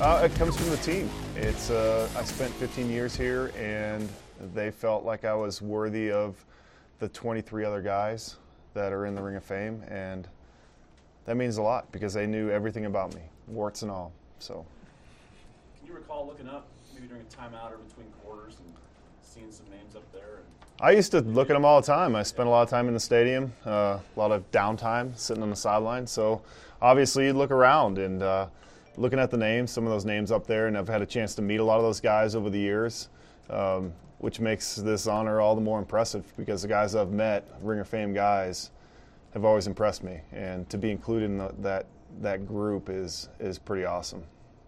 It comes from the team. I spent 15 years here, and they felt like I was worthy of the 23 other guys that are in the Ring of Fame, and that means a lot because they knew everything about me, warts and all. So, can you recall looking up maybe during a timeout or between quarters and seeing some names up there? I used to look at them all the time. I spent a lot of time in the stadium, a lot of downtime sitting on the sideline. So obviously you'd look around and looking at the names, some of those names up there, and I've had a chance to meet a lot of those guys over the years, which makes this honor all the more impressive because the guys I've met, Ring of Fame guys, have always impressed me. And to be included in that group is pretty awesome.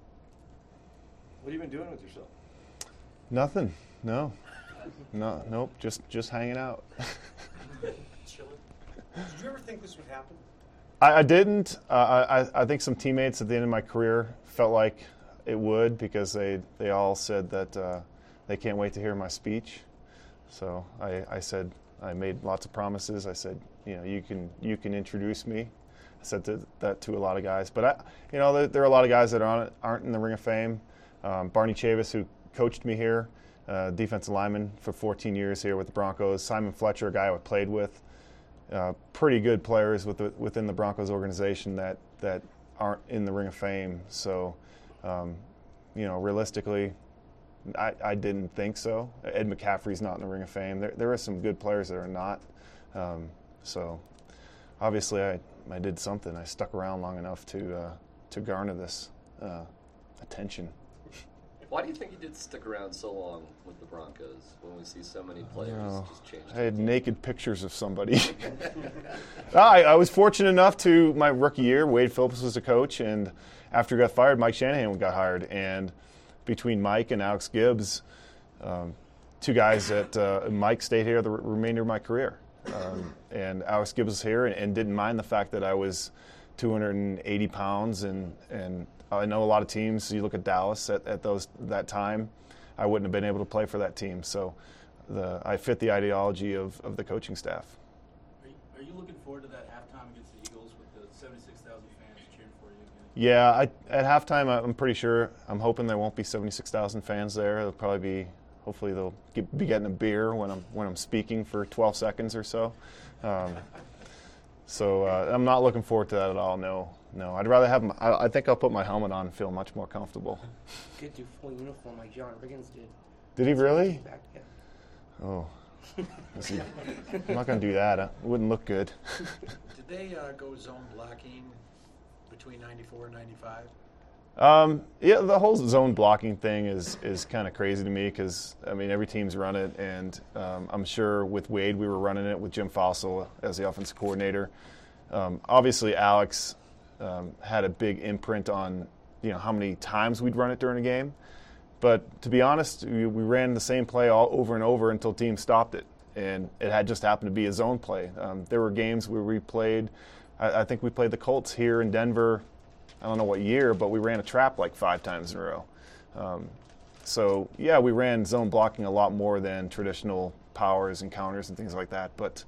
What have you been doing with yourself? Nothing. Nope. Just hanging out. Chilling. Did you ever think this would happen? I didn't. I think some teammates at the end of my career felt like it would because they all said that they can't wait to hear my speech. So I said, I made lots of promises. I said, you can introduce me. I said that to a lot of guys. But there are a lot of guys that aren't in the Ring of Fame. Barney Chavis, who coached me here, defensive lineman for 14 years here with the Broncos. Simon Fletcher, a guy I played with. Pretty good players within the Broncos organization that aren't in the Ring of Fame. So, realistically, I didn't think so. Ed McCaffrey's not in the Ring of Fame. There are some good players that are not. So, obviously, I did something. I stuck around long enough to garner this attention. Why do you think you did stick around so long with the Broncos when we see so many players just change? I had naked pictures of somebody. I was fortunate enough to, my rookie year, Wade Phillips was the coach, and after he got fired, Mike Shanahan got hired. And between Mike and Alex Gibbs, two guys that Mike stayed here the remainder of my career. And Alex Gibbs was here and didn't mind the fact that I was 280 pounds and I know a lot of teams. You look at Dallas at that time, I wouldn't have been able to play for that team. So I fit the ideology of the coaching staff. Are you looking forward to that halftime against the Eagles with the 76,000 fans cheering for you again? Yeah, at halftime, I'm pretty sure. I'm hoping there won't be 76,000 fans there. There'll probably be. Hopefully, they'll be getting a beer when I'm speaking for 12 seconds or so. So I'm not looking forward to that at all. No. I'd rather have. I think I'll put my helmet on and feel much more comfortable. Get your full uniform like John Riggins did. Did he really? Yeah. Oh. I'm not going to do that. It wouldn't look good. Did they go zone blocking between 94 and 95? Yeah, the whole zone blocking thing is kind of crazy to me because, every team's run it, and I'm sure with Wade we were running it with Jim Fossil as the offensive coordinator. Obviously, Alex had a big imprint on how many times we'd run it during a game. But to be honest, we ran the same play all over and over until teams stopped it, and it had just happened to be a zone play. There were games where we played. I think we played the Colts here in Denver. I don't know what year, but we ran a trap like 5 times in a row. So, yeah, we ran zone blocking a lot more than traditional powers and counters and things like that. But,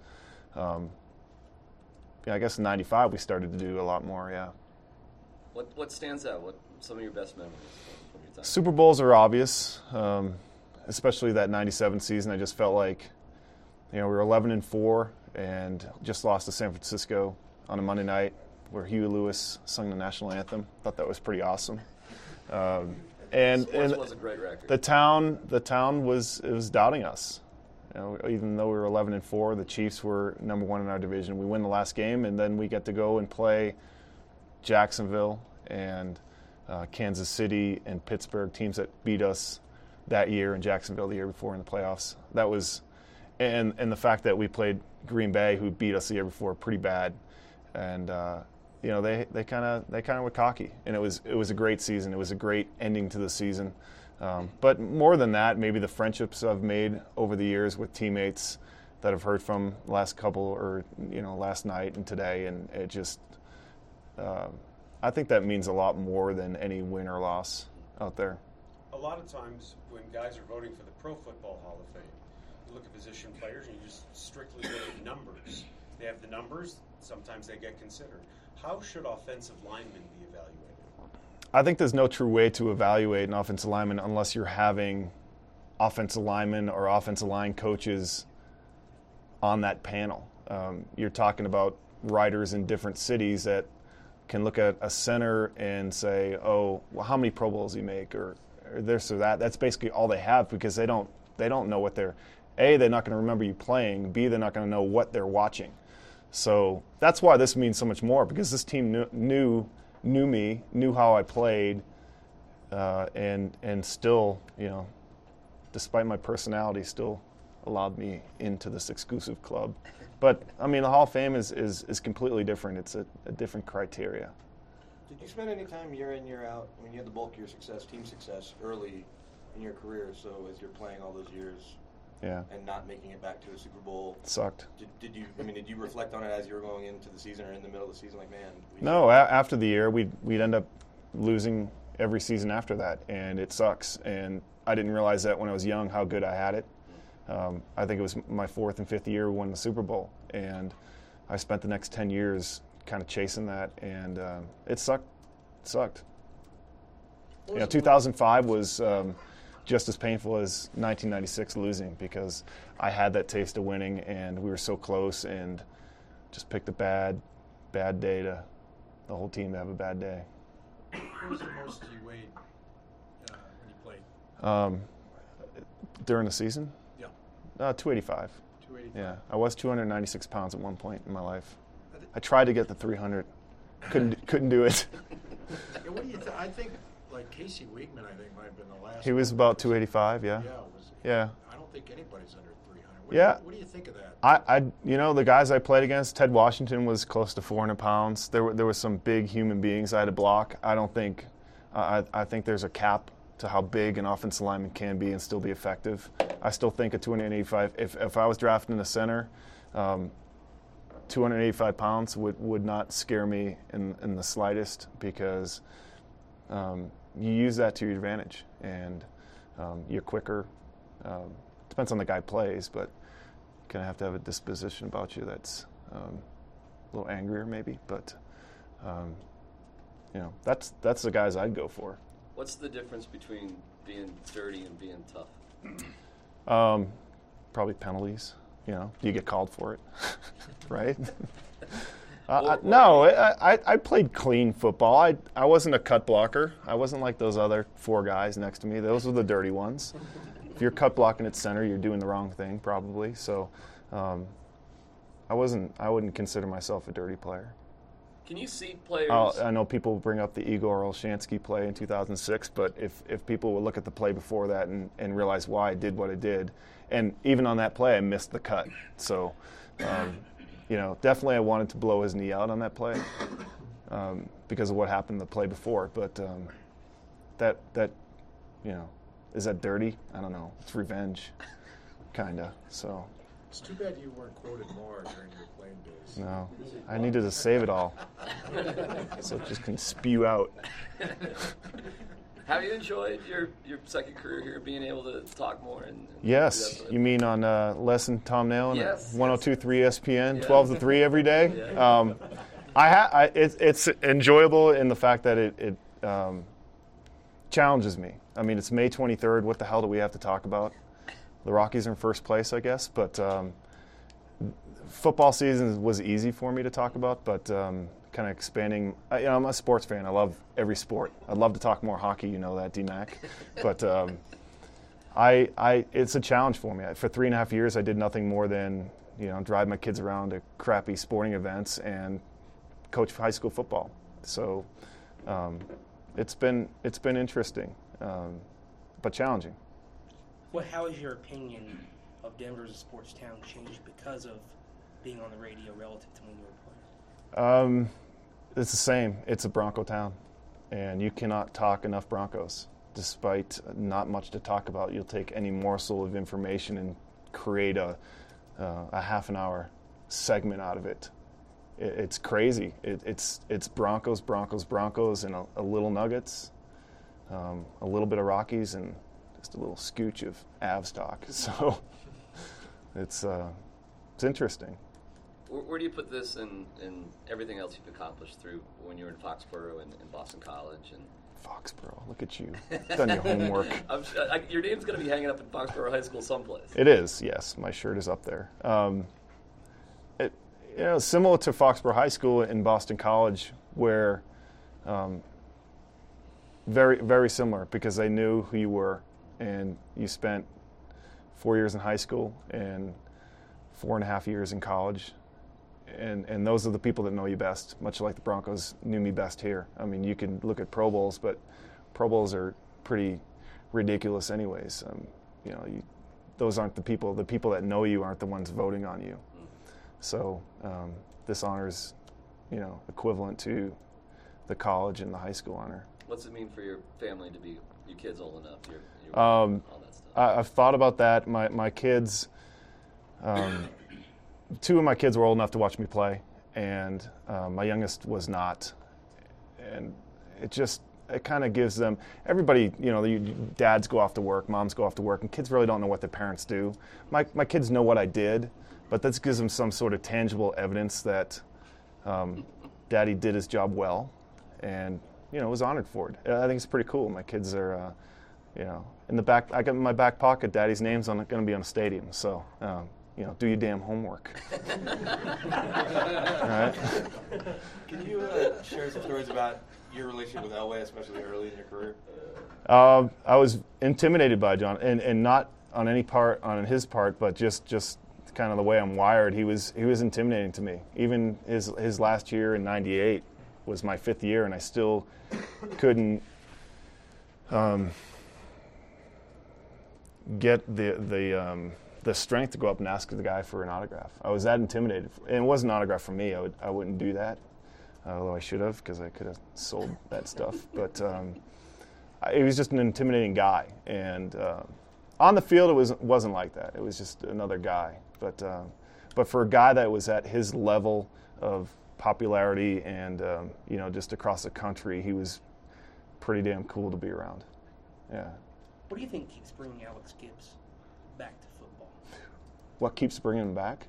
I guess in 95 we started to do a lot more, yeah. What stands out? What some of your best memories from your time? Super Bowls are obvious, especially that 97 season. I just felt like, we were 11-4 and just lost to San Francisco on a Monday night, where Huey Lewis sung the national anthem. Thought that was pretty awesome. And was a great record. The town was doubting us. Even though we were 11-4, the Chiefs were number 1 in our division. We win the last game, and then we get to go and play Jacksonville and Kansas City and Pittsburgh, teams that beat us that year, and Jacksonville the year before in the playoffs. That was, and the fact that we played Green Bay, who beat us the year before, pretty bad. And they kind of were cocky, and it was a great season. It was a great ending to the season. But more than that, maybe the friendships I've made over the years with teammates that I've heard from last night and today, and it just I think that means a lot more than any win or loss out there. A lot of times when guys are voting for the Pro Football Hall of Fame, you look at position players and you just strictly look at numbers. They have the numbers. Sometimes they get considered. How should offensive linemen be evaluated? I think there's no true way to evaluate an offensive lineman unless you're having offensive linemen or offensive line coaches on that panel. You're talking about writers in different cities that can look at a center and say, oh, well, how many Pro Bowls he make, or this or that. That's basically all they have, because they don't know what they're not going to remember you playing, B, they're not going to know what they're watching. So that's why this means so much more, because this team knew me, knew how I played, and still, despite my personality, still allowed me into this exclusive club. But, I mean, the Hall of Fame is completely different. It's a different criteria. Did you spend any time year in, year out? I mean, you had the bulk of your success, team success, early in your career. So as you're playing all those years and not making it back to a Super Bowl, it sucked. Did you reflect on it as you were going into the season or in the middle of the season? Like, man. No, after the year, we'd end up losing every season after that, and it sucks. And I didn't realize that when I was young, how good I had it. I think it was my 4th and 5th year we won the Super Bowl, and I spent the next 10 years kind of chasing that, and it sucked. It sucked. 2005 was just as painful as 1996 losing, because I had that taste of winning, and we were so close, and just picked a bad day the whole team to have a bad day. What was the most you weighed when you played? During the season? Yeah. 285. 285. Yeah, I was 296 pounds at one point in my life. I tried to get the 300. Couldn't do it. Yeah, what do you I think, like, Casey Weigman, I think, might have been the last. He was about 285, yeah. Yeah. I don't think anybody's under 300. Yeah. What do you think of that? The guys I played against, Ted Washington was close to 400 pounds. There were some big human beings I had to block. I don't think, I think there's a cap to how big an offensive lineman can be and still be effective. I still think at 285, if I was drafting a center, 285 pounds would not scare me in the slightest, because you use that to your advantage, and you're quicker. Depends on the guy plays, but you kind of have to have a disposition about you that's a little angrier maybe, but that's the guys I'd go for. What's the difference between being dirty and being tough? Probably penalties. Do you get called for it, right? I played clean football. I wasn't a cut blocker. I wasn't like those other 4 guys next to me. Those were the dirty ones. If you're cut blocking at center, you're doing the wrong thing probably. So I wouldn't consider myself a dirty player. Can you see players? I know people bring up the Igor Olshansky play in 2006, but if people would look at the play before that and realize why I did what I did, and even on that play I missed the cut. So, definitely I wanted to blow his knee out on that play because of what happened the play before. But that is that dirty? I don't know. It's revenge, kinda. So. It's too bad you weren't quoted more during your playing days. No, I needed to save it all, so it just can spew out. Have you enjoyed your second career here, being able to talk more? And Yes, you mean on Les and Tom Nalen at 102.3 ESPN, Yeah. 12 to 3 every day? Yeah. It's enjoyable in the fact that it challenges me. I mean, it's May 23rd. What the hell do we have to talk about? The Rockies are in first place, I guess, but football season was easy for me to talk about, but kind of expanding. I'm a sports fan. I love every sport. I'd love to talk more hockey, that, D-Mac. But it's a challenge for me. For 3.5 years, I did nothing more than drive my kids around to crappy sporting events and coach high school football. So it's been interesting, but challenging. How has your opinion of Denver as a sports town changed because of being on the radio relative to when you were playing? It's the same. It's a Bronco town, and you cannot talk enough Broncos. Despite not much to talk about, you'll take any morsel of information and create a half an hour segment out of it. It's crazy. It's Broncos, and a little Nuggets, a little bit of Rockies, and just a little scooch of Avs talk. So it's interesting. Where do you put this in everything else you've accomplished through when you were in Foxborough and Boston College? And Foxborough. Look at you. Done your homework. Your name's going to be hanging up in Foxborough High School someplace. It is, yes. My shirt is up there. Similar to Foxborough High School in Boston College, where very, very similar, because they knew who you were, and you spent 4 years in high school and 4.5 years in college. And those are the people that know you best, much like the Broncos knew me best here. I mean, you can look at Pro Bowls, but Pro Bowls are pretty ridiculous anyways. Those aren't the people. The people that know you aren't the ones voting on you. So this honor is, equivalent to the college and the high school honor. What's it mean for your family to be your kids old enough? All that stuff. I've thought about that. My kids, two of my kids were old enough to watch me play, and my youngest was not. And it kind of gives them, everybody, dads go off to work, moms go off to work, and kids really don't know what their parents do. My kids know what I did, but this gives them some sort of tangible evidence that Daddy did his job well, and was honored for it. I think it's pretty cool. My kids are, in the back. I got in my back pocket. Daddy's name's going to be on a stadium. So, do your damn homework. All right. Can you share some stories about your relationship with Elway, especially early in your career? I was intimidated by John, and not on his part, but just kind of the way I'm wired. He was intimidating to me. Even his last year in '98 was my 5th year, and I still couldn't get the strength to go up and ask the guy for an autograph. I was that intimidated, and it wasn't an autograph from me. I wouldn't do that, although I should have, because I could have sold that stuff. But he was just an intimidating guy, and on the field it wasn't like that. It was just another guy. But for a guy that was at his level of popularity and just across the country, he was pretty damn cool to be around. Yeah. What do you think keeps bringing Alex Gibbs back to football? What keeps bringing him back?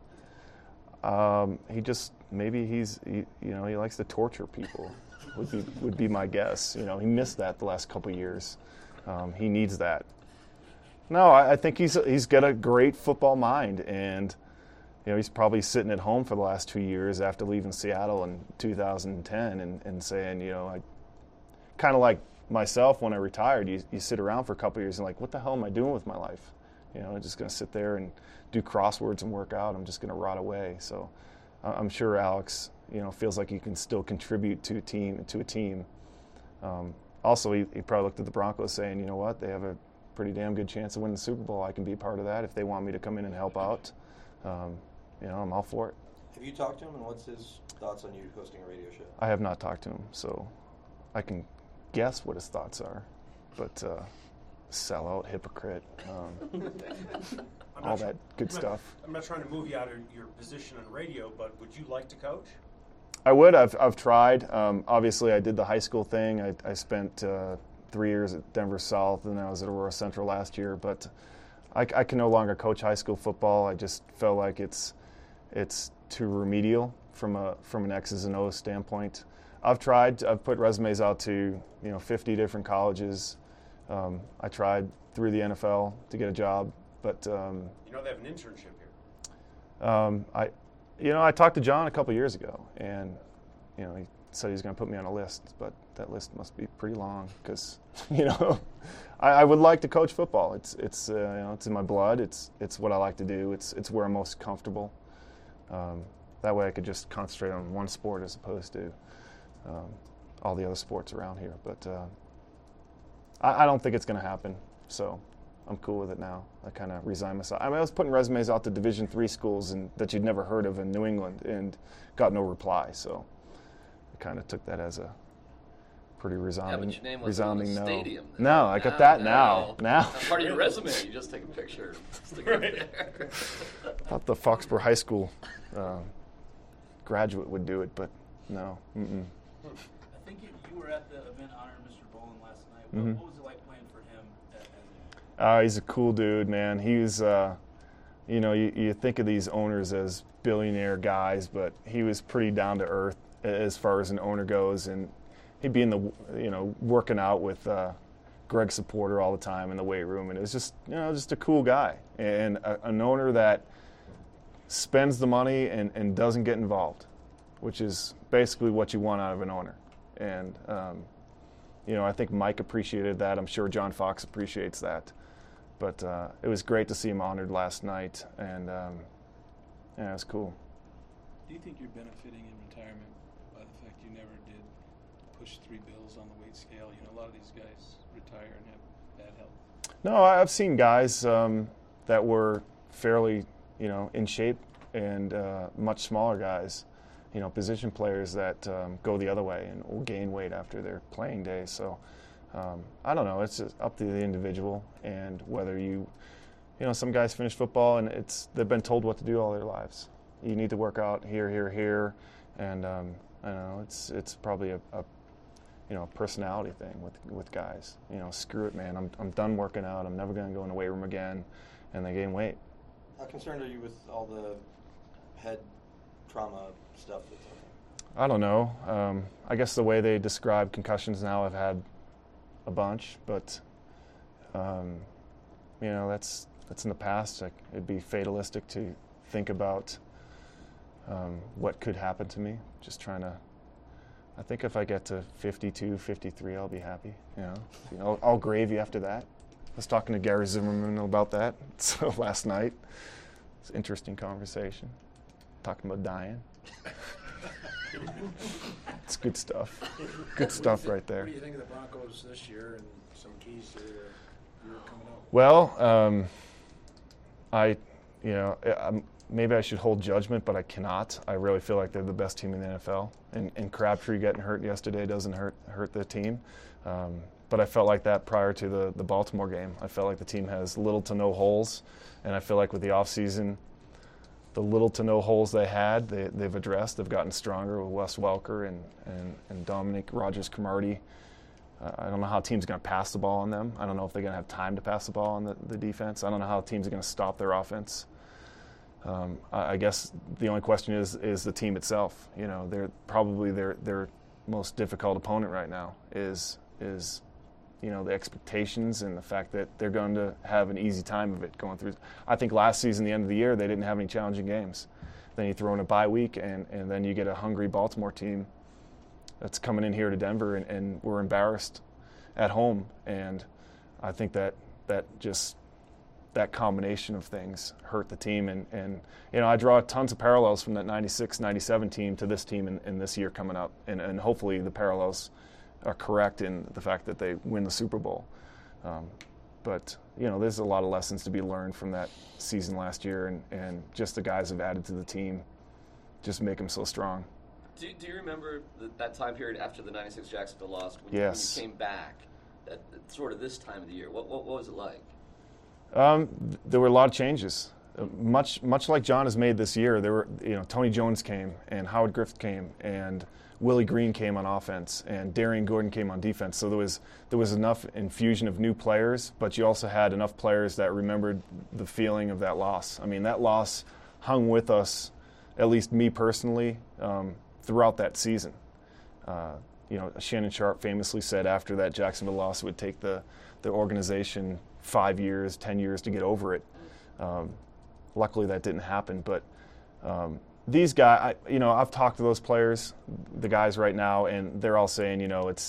He likes to torture people. would be my guess. He missed that the last couple of years. He needs that. No, I think he's got a great football mind, and he's probably sitting at home for the last 2 years after leaving Seattle in 2010 and saying, I kind of like myself when I retired. You sit around for a couple of years and like, what the hell am I doing with my life? I'm just going to sit there and do crosswords and work out. I'm just going to rot away. So I'm sure Alex, feels like he can still contribute to a team. Also, he probably looked at the Broncos saying, you know what, they have a pretty damn good chance of winning the Super Bowl. I can be a part of that if they want me to come in and help out. I'm all for it. Have you talked to him, and what's his thoughts on you hosting a radio show? I have not talked to him, so I can guess what his thoughts are. But sellout, hypocrite, all that good stuff. I'm not trying to move you out of your position on radio, but would you like to coach? I would. I've tried. Obviously, I did the high school thing. I spent 3 years at Denver South, and I was at Aurora Central last year. But I can no longer coach high school football. I just felt like it's too remedial from an X's and O's standpoint. I've tried. I've put resumes out to 50 different colleges. I tried through the NFL to get a job, but they have an internship here. I talked to John a couple years ago, and he said he's going to put me on a list, but that list must be pretty long because I would like to coach football. It's in my blood. It's what I like to do. It's where I'm most comfortable. That way I could just concentrate on one sport as opposed to all the other sports around here. But I don't think it's going to happen, so I'm cool with it now. I kind of resigned myself. I was putting resumes out to Division III schools that you'd never heard of in New England and got no reply, so I kind of took that as a pretty resounding, but your name resounding on the no. stadium. No, I got that now. That's part of your resume. You just take a picture, stick it there. I thought the Foxborough High School graduate would do it, but no. Mm-mm. I think you were at the event honoring Mr. Bolin last night. Mm-hmm. What was it like playing for him? He's a cool dude, man. He's, you think of these owners as billionaire guys, but he was pretty down to earth as far as an owner goes, and he'd be in the, working out with Greg Supporter all the time in the weight room, and it was just, just a cool guy and an owner that spends the money and doesn't get involved, which is basically what you want out of an owner. And I think Mike appreciated that. I'm sure John Fox appreciates that. But it was great to see him honored last night, and it was cool. Do you think you're benefiting in retirement by the fact you never did push 3 bills on the weight scale? A lot of these guys retire and have bad health. No, I've seen guys that were fairly, in shape, and much smaller guys, position players that go the other way and will gain weight after their playing days. So I don't know. It's just up to the individual, and whether some guys finish football and they've been told what to do all their lives. You need to work out here, and I don't know. It's probably a personality thing with guys. Screw it, man. I'm done working out. I'm never going to go in the weight room again, and they gain weight. How concerned are you with all the head trauma stuff that's happening? I don't know. I guess the way they describe concussions now, I've had a bunch, but that's in the past. It'd be fatalistic to think about what could happen to me. Just trying to. I think if I get to 52, 53, I'll be happy. All gravy after that. I was talking to Gary Zimmerman about that last night. It's an interesting conversation. Talking about dying. It's good stuff. Good stuff right there. What do you think of the Broncos this year and some keys to your year coming up? Well, maybe I should hold judgment, but I cannot. I really feel like they're the best team in the NFL. And Crabtree getting hurt yesterday doesn't hurt the team. But I felt like that prior to the Baltimore game. I felt like the team has little to no holes, and I feel like with the offseason, the little to no holes they had, they've addressed. They've gotten stronger with Wes Welker and Dominic Rodgers-Cromartie. I don't know how a team's going to pass the ball on them. I don't know if they're going to have time to pass the ball on the defense. I don't know how teams are going to stop their offense. I guess the only question is the team itself. They're probably their most difficult opponent right now is the expectations and the fact that they're going to have an easy time of it going through. I think last season, the end of the year, they didn't have any challenging games. Then you throw in a bye week, and then you get a hungry Baltimore team that's coming in here to Denver, and we're embarrassed at home. And I think that combination of things hurt the team. And I draw tons of parallels from that 96-97 team to this team in this year coming up. And hopefully the parallels are correct in the fact that they win the Super Bowl. But there's a lot of lessons to be learned from that season last year, and just the guys have added to the team just make them so strong. Do you remember that time period after the 96 Jacksonville loss when you came back, at sort of this time of the year? What was it like? There were a lot of changes. Much like John has made this year, there were Tony Jones came, and Howard Griffith came, and Willie Green came on offense, and Darian Gordon came on defense. So there was enough infusion of new players, but you also had enough players that remembered the feeling of that loss. I mean, that loss hung with us, at least me personally, throughout that season. Shannon Sharp famously said after that Jacksonville loss it would take the organization 5 years, 10 years to get over it. Luckily that didn't happen, but these guys, I've talked to those players, the guys right now, and they're all saying,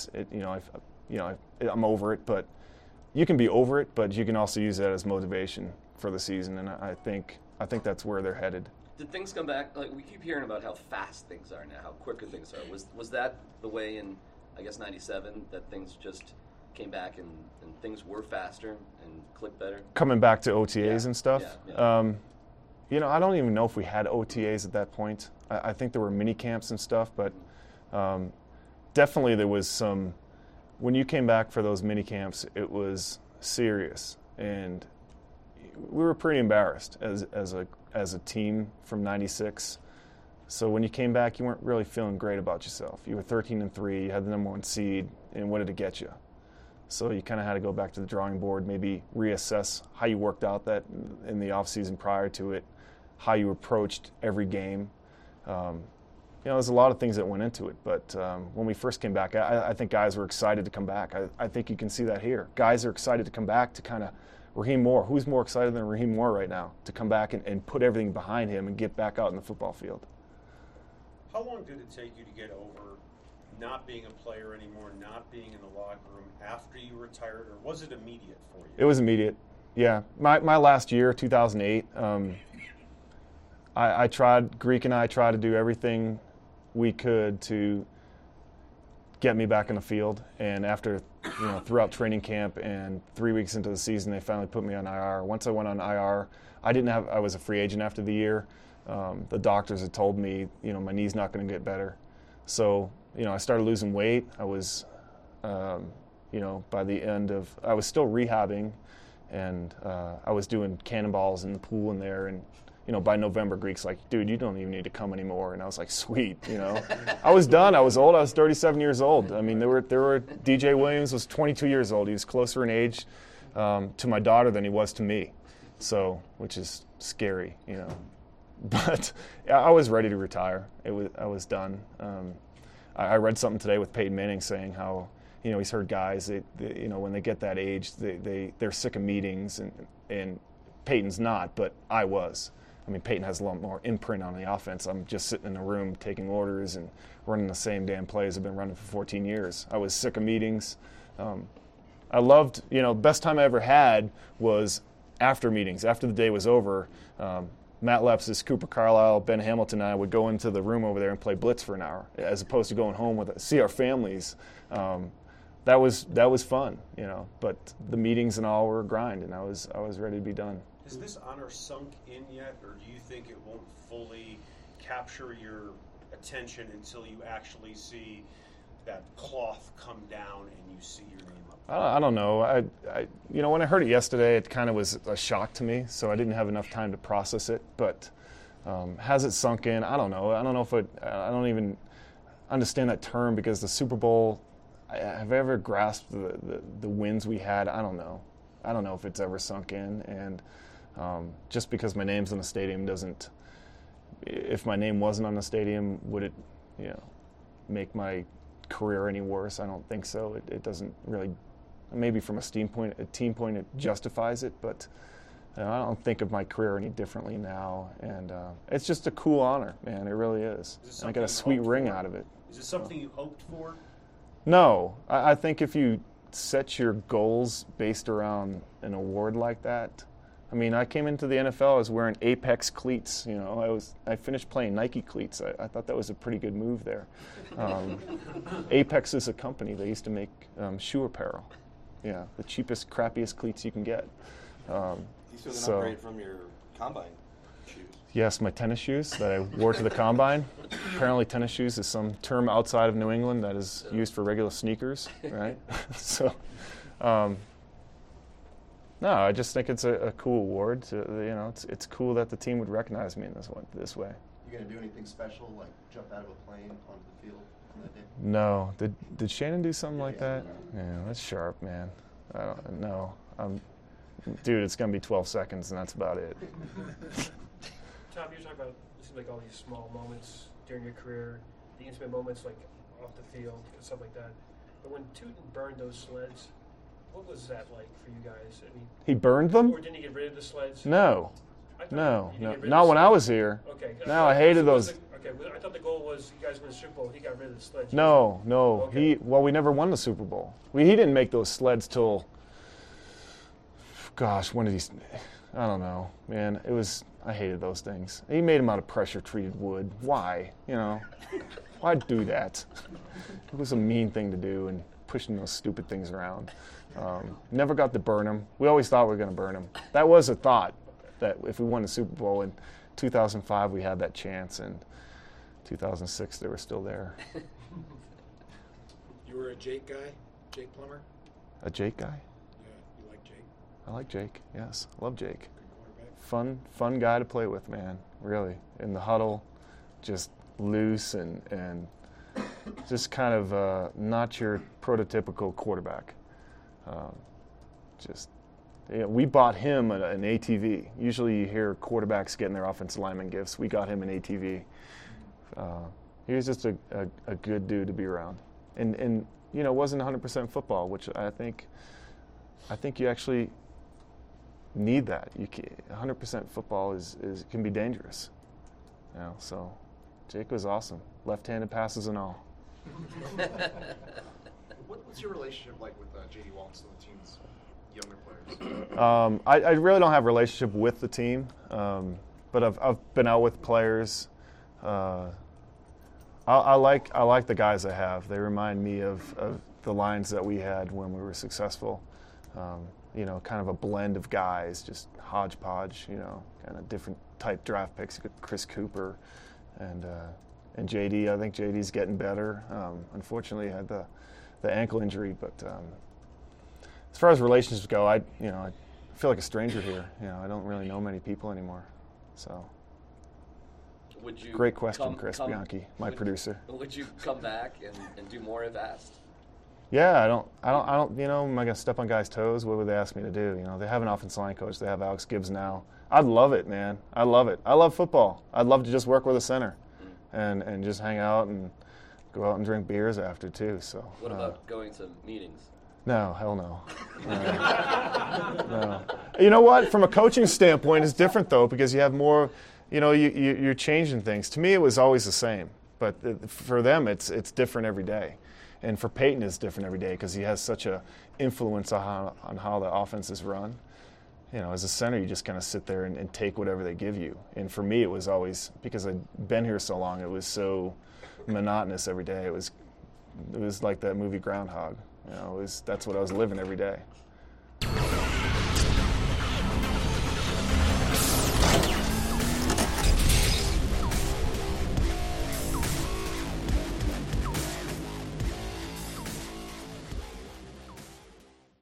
I'm over it. But you can be over it, but you can also use that as motivation for the season, and I think that's where they're headed. Did things come back? Like, we keep hearing about how fast things are now, how quicker things are. Was that the way in, I guess, 97 that things just came back and things were faster and clicked better? Coming back to OTAs and stuff. Yeah. I don't even know if we had OTAs at that point. I think there were mini camps and stuff, but definitely there was some. When you came back for those mini camps, it was serious, and we were pretty embarrassed as a team from '96. So when you came back, you weren't really feeling great about yourself. You were 13-3, you had the number 1 seed, and what did it get you? So you kind of had to go back to the drawing board, maybe reassess how you worked out that in the off season prior to it, how you approached every game. there's a lot of things that went into it. But when we first came back, I think guys were excited to come back. I think you can see that here. Guys are excited to come back to kind of Raheem Moore. Who's more excited than Raheem Moore right now to come back and put everything behind him and get back out in the football field? How long did it take you to get over not being a player anymore, not being in the locker room after you retired, or was it immediate for you? It was immediate, yeah. My last year, 2008, Greek and I tried to do everything we could to get me back in the field, and after throughout training camp and 3 weeks into the season, they finally put me on IR. Once I went on IR, I was a free agent after the year. The doctors had told me, my knee's not going to get better. So, I started losing weight. I was, by the end of, I was still rehabbing, and I was doing cannonballs in the pool in there. And, by November, Greek's like, dude, you don't even need to come anymore. And I was like, sweet, I was done. I was old. I was 37 years old. I mean, there were DJ Williams was 22 years old. He was closer in age to my daughter than he was to me. So, which is scary, But I was ready to retire. I was done. I read something today with Peyton Manning saying how he's heard guys when they get that age they're sick of meetings, and Peyton's not, but I was. I mean, Peyton has a lot more imprint on the offense. I'm just sitting in a room taking orders and running the same damn plays I've been running for 14 years. I was sick of meetings. I loved, best time I ever had was after meetings. After the day was over, Matt Lepsis, Cooper Carlisle, Ben Hamilton, and I would go into the room over there and play blitz for an hour, as opposed to going home see our families. That was fun, But the meetings and all were a grind, and I was ready to be done. Has this honor sunk in yet, or do you think it won't fully capture your attention until you actually see that cloth come down and you see your name up? I don't know. When I heard it yesterday, it kind of was a shock to me, so I didn't have enough time to process it. But has it sunk in? I don't know. I don't know if I don't even understand that term, because the Super Bowl, have I ever grasped the wins we had? I don't know. I don't know if it's ever sunk in. And just because my name's on the stadium doesn't. If my name wasn't on the stadium, would it, make my career any worse? I don't think so. It doesn't really. Maybe from a team point, it justifies it, but I don't think of my career any differently now. And it's just a cool honor, man. It really is. I got a sweet ring out of it. Is it something you hoped for? No, I think if you set your goals based around an award like that. I mean, I came into the NFL, I was wearing Apex cleats. I finished playing Nike cleats. I thought that was a pretty good move there. Apex is a company. They used to make shoe apparel. Yeah, the cheapest, crappiest cleats you can get. You still an upgrade from your combine shoes? Yes, my tennis shoes that I wore to the combine. Apparently tennis shoes is some term outside of New England that is used for regular sneakers, right? So, no, I just think it's a cool award. It's cool that the team would recognize me in this way. You gonna do anything special, like jump out of a plane onto the field on that day? No. Did Shannon do something like that? Yeah, that's sharp, man. I don't know. Dude, it's gonna be 12 seconds, and that's about it. Tom, you're talking about, it seems like all these small moments during your career, the intimate moments like off the field and stuff like that. But when Tootin burned those sleds, what was that like for you guys? I mean, he burned them? Or didn't he get rid of the sleds? No. Not when I was here. Okay. No, I hated those. I thought the goal was you guys win the Super Bowl. He got rid of the sleds. No. Okay. We never won the Super Bowl. He didn't make those sleds till, gosh, when did he? I don't know, man. I hated those things. He made them out of pressure-treated wood. Why? Why'd do that? It was a mean thing to do, and pushing those stupid things around. Never got to burn them. We always thought we were going to burn them. That was a thought, that if we won the Super Bowl in 2005, we had that chance, and 2006, they were still there. You were a Jake guy? Jake Plummer? A Jake guy? Yeah, you like Jake? I like Jake, yes. I love Jake. Good quarterback. Fun guy to play with, man, really. In the huddle, just loose and just kind of not your prototypical quarterback. We bought him an ATV. Usually you hear quarterbacks getting their offensive lineman gifts. We got him an ATV. He was just a good dude to be around, and you know, wasn't 100% football, which I think you actually need that. 100% football can be dangerous, you know. So Jake was awesome, left-handed passes and all. What's your relationship like with J.D. Walton and the team's younger players? I really don't have a relationship with the team, but I've been out with players. I like the guys I have. They remind me of the Lions that we had when we were successful. You know, kind of a blend of guys, just hodgepodge. You know, kind of different type draft picks. Chris Cooper and JD. I think JD's getting better. Unfortunately, he had the ankle injury, but as far as relationships go, I feel like a stranger here. You know, I don't really know many people anymore. So. Would you Great question, Chris Bianchi, my producer. Would you come back and do more if asked? Yeah, I don't. You know, am I gonna step on guys' toes? What would they ask me to do? You know, they have an offensive line coach. They have Alex Gibbs now. I'd love it, man. I love it. I love football. I'd love to just work with a center, and just hang out and go out and drink beers after too. So. What about going to meetings? No, hell no. No. You know what? From a coaching standpoint, it's different though, because you have more. You know, you're changing things. To me, it was always the same, but for them, it's different every day, and for Peyton, it's different every day because he has such a influence on how the offense is run. You know, as a center, you just kind of sit there and take whatever they give you. And for me, it was always, because I'd been here so long, it was so monotonous every day. It was like that movie Groundhog. You know, that's what I was living every day.